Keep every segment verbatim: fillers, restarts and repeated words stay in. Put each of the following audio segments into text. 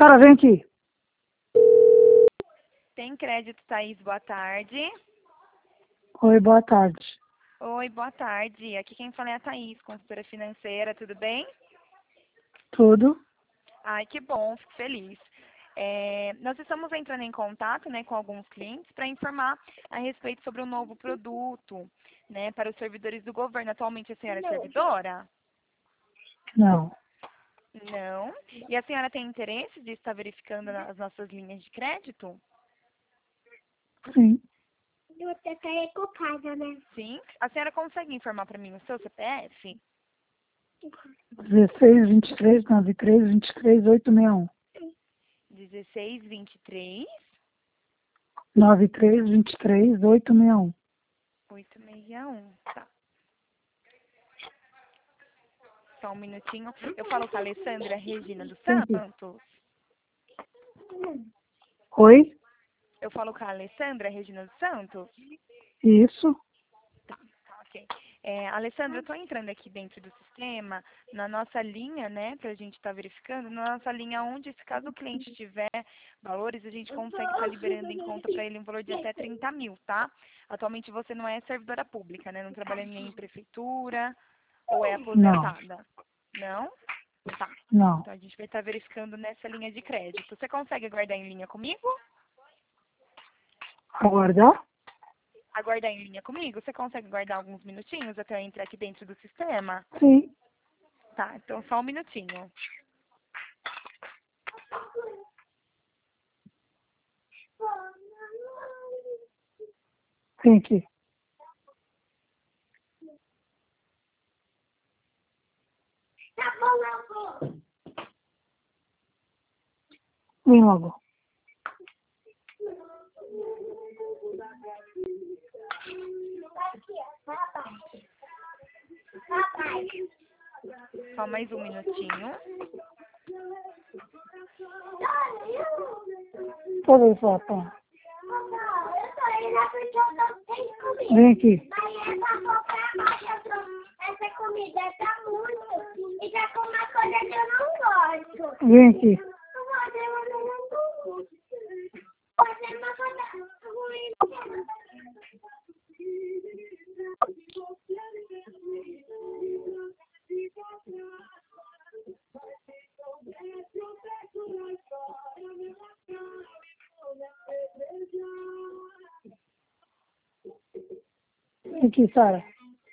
Sara, vem aqui. Tem crédito, Thaís, boa tarde. Oi, boa tarde. Oi, boa tarde. Aqui quem fala é a Thaís, consultora financeira, tudo bem? Tudo? Ai, que bom, fico feliz. É, nós estamos entrando em contato, né, com alguns clientes para informar a respeito sobre um novo produto, né, para os servidores do governo. Atualmente a senhora é servidora? Não. Não. E a senhora tem interesse de estar verificando as nossas linhas de crédito? Sim. Você tá ocupada, né? Sim. A senhora consegue informar para mim o seu C P F? dezesseis, vinte e três, noventa e três, vinte e três, oitocentos e sessenta e um. dezesseis, vinte e três, noventa e três, vinte e três, oitocentos e sessenta e um. oitocentos e sessenta e um. Tá. Só um minutinho. Eu falo com a Alessandra Regina dos Vem aqui. Santos. Oi? Eu falo com a Alessandra Regina dos Santos. Isso? Tá, tá, ok. É, Alessandra, eu estou entrando aqui dentro do sistema, na nossa linha, né, para a gente estar verificando, na nossa linha onde, se caso o cliente tiver valores, a gente consegue estar liberando em conta para ele um valor de até trinta mil, tá? Atualmente você não é servidora pública, né? Não trabalha nem em prefeitura ou é Não. aposentada? Não? Tá. Não. Então a gente vai estar verificando nessa linha de crédito. Você consegue aguardar em linha comigo? Aguardar? Aguardar em linha comigo? Você consegue aguardar alguns minutinhos até eu entrar aqui dentro do sistema? Sim. Tá, então só um minutinho. Vem aqui. Tá bom, amor. Vem logo. Aqui, ó. Papai. Papai. Só mais um minutinho. Pode ir, papai. Não, eu tô indo porque eu não tenho comida. Vem aqui. Mas é pra comprar mais. Eu tô... Essa comida tá muito. E tá com uma coisa que eu não gosto. Vem aqui. Eu vou fazer uma coisa ruim. Fazer uma coisa ruim. Vem aqui, Sara.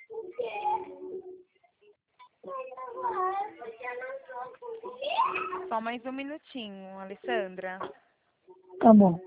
Só mais um minutinho, Alessandra. Tá bom.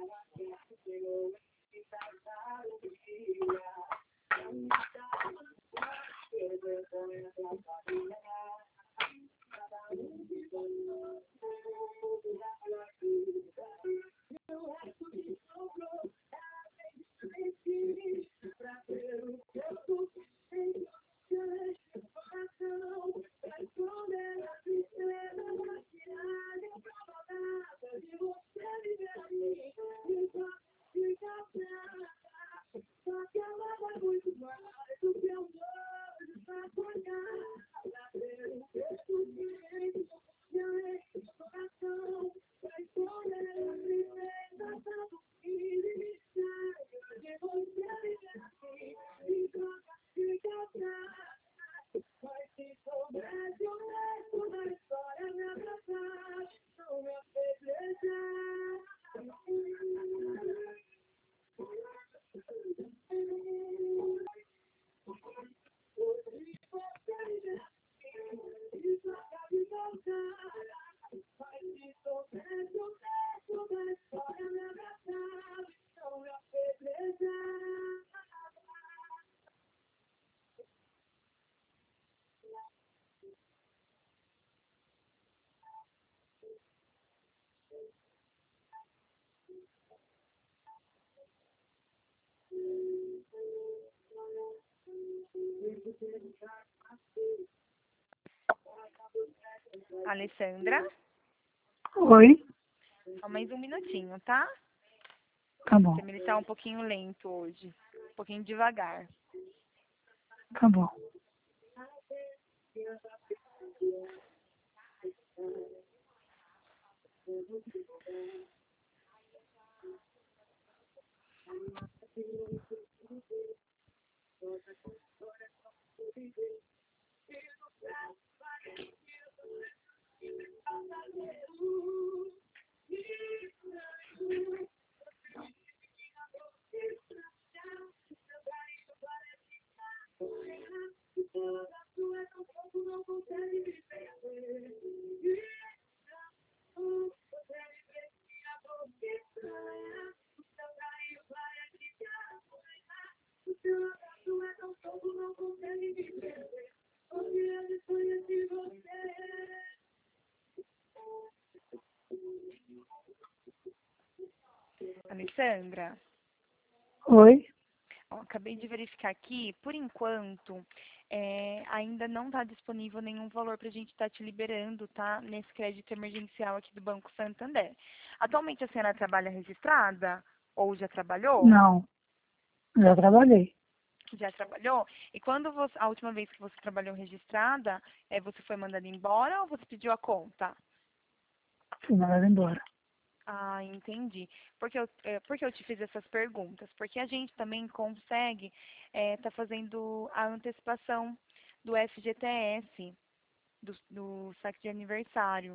Alessandra, Oi? só mais um minutinho, tá? Tá bom. Ele está um pouquinho lento hoje. Um pouquinho devagar. Tá bom. Alessandra, Oi? ó, acabei de verificar aqui, por enquanto, é, ainda não está disponível nenhum valor para a gente estar te liberando, tá? Nesse crédito emergencial aqui do Banco Santander. Atualmente a senhora trabalha registrada? Ou já trabalhou? Não, já trabalhei. Já trabalhou? E quando você, a última vez que você trabalhou registrada, é, você foi mandada embora ou você pediu a conta? Fui mandada embora. Ah, entendi. Porque eu, é, porque eu te fiz essas perguntas? Porque a gente também consegue estar fazendo a antecipação do F G T S, do, do saque de aniversário.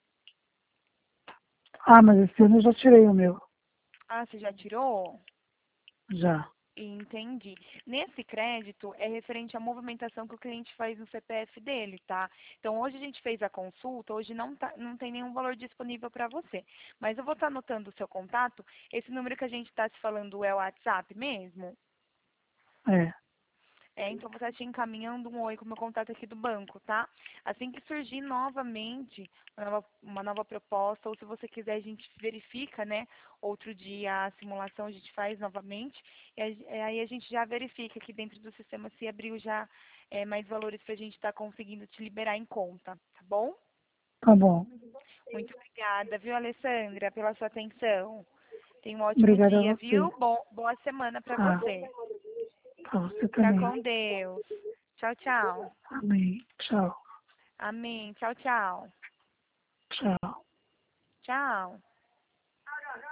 Ah, mas esse ano eu já tirei o meu. Ah, você já tirou? Já. Entendi. Nesse crédito é referente à movimentação que o cliente faz no C P F dele, tá? Então hoje a gente fez a consulta, hoje não, tá, não tem nenhum valor disponível para você. Mas eu vou estar anotando o seu contato. Esse número que a gente está se falando é o WhatsApp mesmo? É. É, então vou estar te encaminhando um oi com o meu contato aqui do banco, tá? Assim que surgir novamente uma nova, uma nova proposta, ou se você quiser a gente verifica, né? Outro dia a simulação a gente faz novamente, e a- aí a gente já verifica aqui dentro do sistema se abriu já é, mais valores para a gente estar conseguindo te liberar em conta, tá bom? Tá bom. Muito obrigada, viu, Alessandra, pela sua atenção. Tenha um ótimo Obrigada a dia, você. viu? Bom, boa semana para Ah, você. pra você Fica também. com Deus. Tchau, tchau. Amém. Tchau. Amém. Tchau, tchau. Tchau. Tchau.